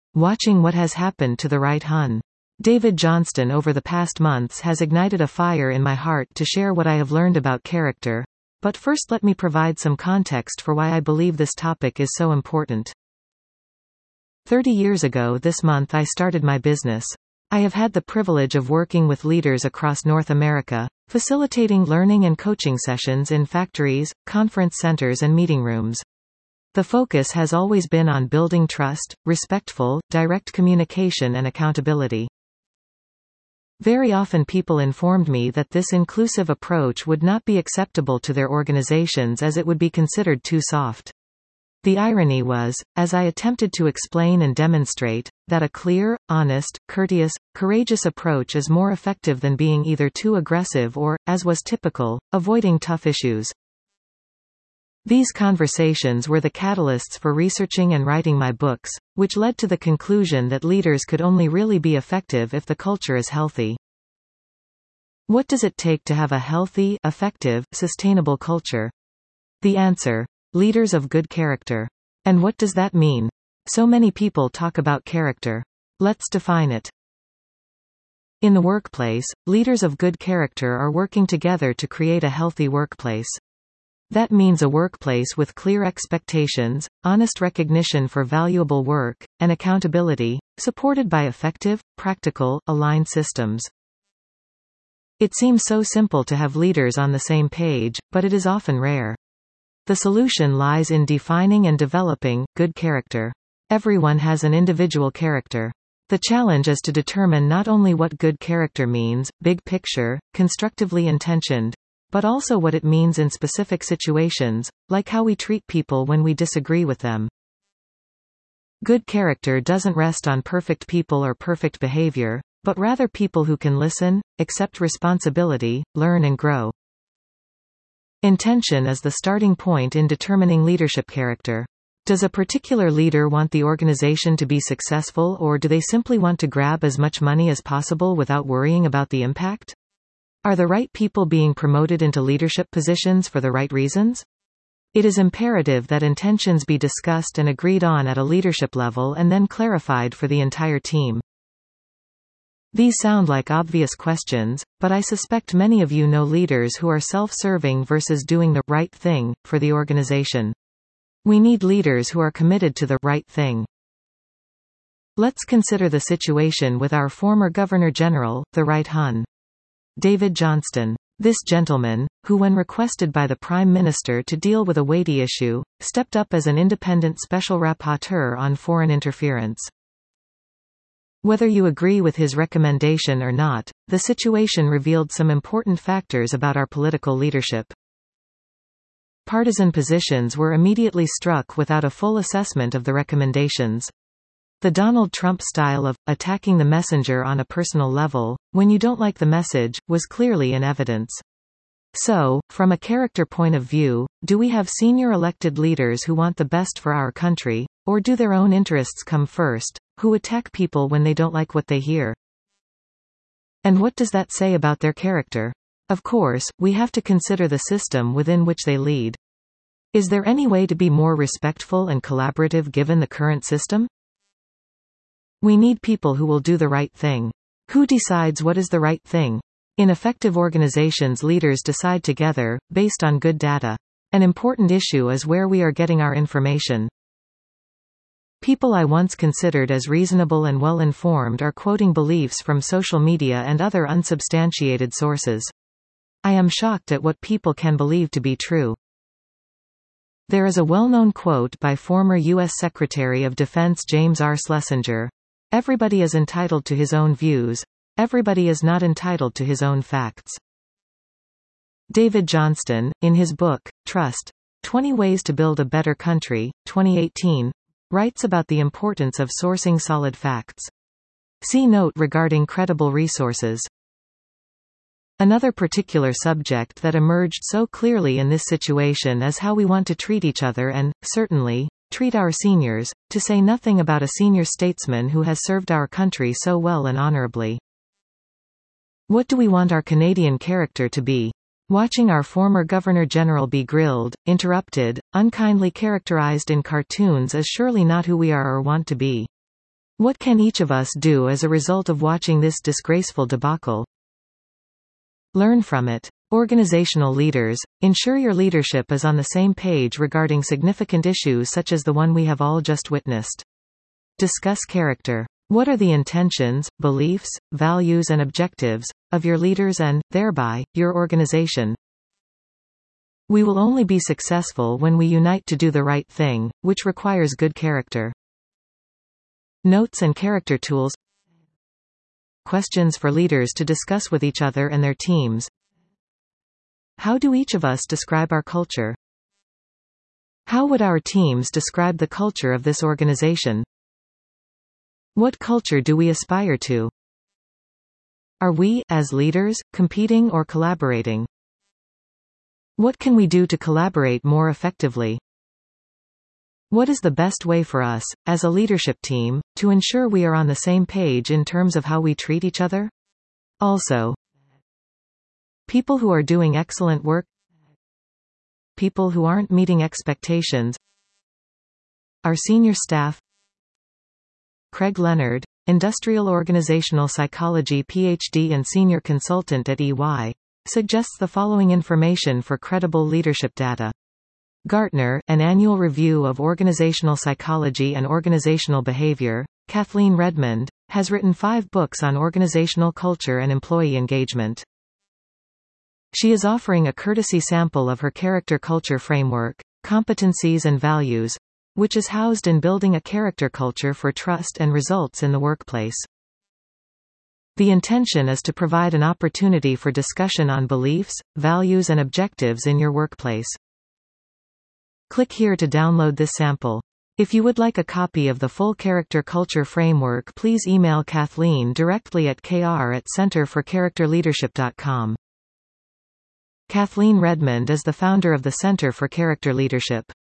Watching what has happened to the right Hun. David Johnston over the past months has ignited a fire in my heart to share what I have learned about character. But first let me provide some context for why I believe this topic is so important. 30 years ago this month I started my business. I have had the privilege of working with leaders across North America, facilitating learning and coaching sessions in factories, conference centers and meeting rooms. The focus has always been on building trust, respectful, direct communication and accountability. Very often people informed me that this inclusive approach would not be acceptable to their organizations as it would be considered too soft. The irony was, as I attempted to explain and demonstrate, that a clear, honest, courteous, courageous approach is more effective than being either too aggressive or, as was typical, avoiding tough issues. These conversations were the catalysts for researching and writing my books, which led to the conclusion that leaders could only really be effective if the culture is healthy. What does it take to have a healthy, effective, sustainable culture? The answer: leaders of good character. And what does that mean? So many people talk about character. Let's define it. In the workplace, leaders of good character are working together to create a healthy workplace. That means a workplace with clear expectations, honest recognition for valuable work, and accountability, supported by effective, practical, aligned systems. It seems so simple to have leaders on the same page, but it is often rare. The solution lies in defining and developing good character. Everyone has an individual character. The challenge is to determine not only what good character means, big picture, constructively intentioned, but also what it means in specific situations, like how we treat people when we disagree with them. Good character doesn't rest on perfect people or perfect behavior, but rather people who can listen, accept responsibility, learn and grow. Intention is the starting point in determining leadership character. Does a particular leader want the organization to be successful, or do they simply want to grab as much money as possible without worrying about the impact? Are the right people being promoted into leadership positions for the right reasons? It is imperative that intentions be discussed and agreed on at a leadership level and then clarified for the entire team. These sound like obvious questions, but I suspect many of you know leaders who are self-serving versus doing the right thing for the organization. We need leaders who are committed to the right thing. Let's consider the situation with our former Governor General, the right Hun. David Johnston. This gentleman, who when requested by the Prime Minister to deal with a weighty issue, stepped up as an independent special rapporteur on foreign interference. Whether you agree with his recommendation or not, the situation revealed some important factors about our political leadership. Partisan positions were immediately struck without a full assessment of the recommendations. The Donald Trump style of attacking the messenger on a personal level, when you don't like the message, was clearly in evidence. So, from a character point of view, do we have senior elected leaders who want the best for our country, or do their own interests come first, who attack people when they don't like what they hear? And what does that say about their character? Of course, we have to consider the system within which they lead. Is there any way to be more respectful and collaborative given the current system? We need people who will do the right thing. Who decides what is the right thing? In effective organizations, leaders decide together, based on good data. An important issue is where we are getting our information. People I once considered as reasonable and well-informed are quoting beliefs from social media and other unsubstantiated sources. I am shocked at what people can believe to be true. There is a well-known quote by former U.S. Secretary of Defense James R. Schlesinger. Everybody is entitled to his own views. Everybody is not entitled to his own facts. David Johnston, in his book, Trust: 20 Ways to Build a Better Country, 2018, writes about the importance of sourcing solid facts. See note regarding credible resources. Another particular subject that emerged so clearly in this situation is how we want to treat each other and, certainly, treat our seniors, to say nothing about a senior statesman who has served our country so well and honorably. What do we want our Canadian character to be? Watching our former Governor General be grilled, interrupted, unkindly characterized in cartoons is surely not who we are or want to be. What can each of us do as a result of watching this disgraceful debacle? Learn from it. Organizational leaders, ensure your leadership is on the same page regarding significant issues such as the one we have all just witnessed. Discuss character. What are the intentions, beliefs, values and objectives of your leaders and, thereby, your organization? We will only be successful when we unite to do the right thing, which requires good character. Notes and character tools. Questions for leaders to discuss with each other and their teams. How do each of us describe our culture? How would our teams describe the culture of this organization? What culture do we aspire to? Are we, as leaders, competing or collaborating? What can we do to collaborate more effectively? What is the best way for us, as a leadership team, to ensure we are on the same page in terms of how we treat each other? Also, people who are doing excellent work, people who aren't meeting expectations, our senior staff. Craig Leonard, Industrial Organizational Psychology PhD and Senior Consultant at EY, suggests the following information for credible leadership data. Gartner, An Annual Review of Organizational Psychology and Organizational Behavior. Kathleen Redmond, has written 5 books on organizational culture and employee engagement. She is offering a courtesy sample of her character culture framework, Competencies and Values, which is housed in Building a Character Culture for Trust and Results in the Workplace. The intention is to provide an opportunity for discussion on beliefs, values and objectives in your workplace. Click here to download this sample. If you would like a copy of the full Character Culture Framework, please email Kathleen directly at kr@centerforcharacterleadership.com. Kathleen Redmond is the founder of the Center for Character Leadership.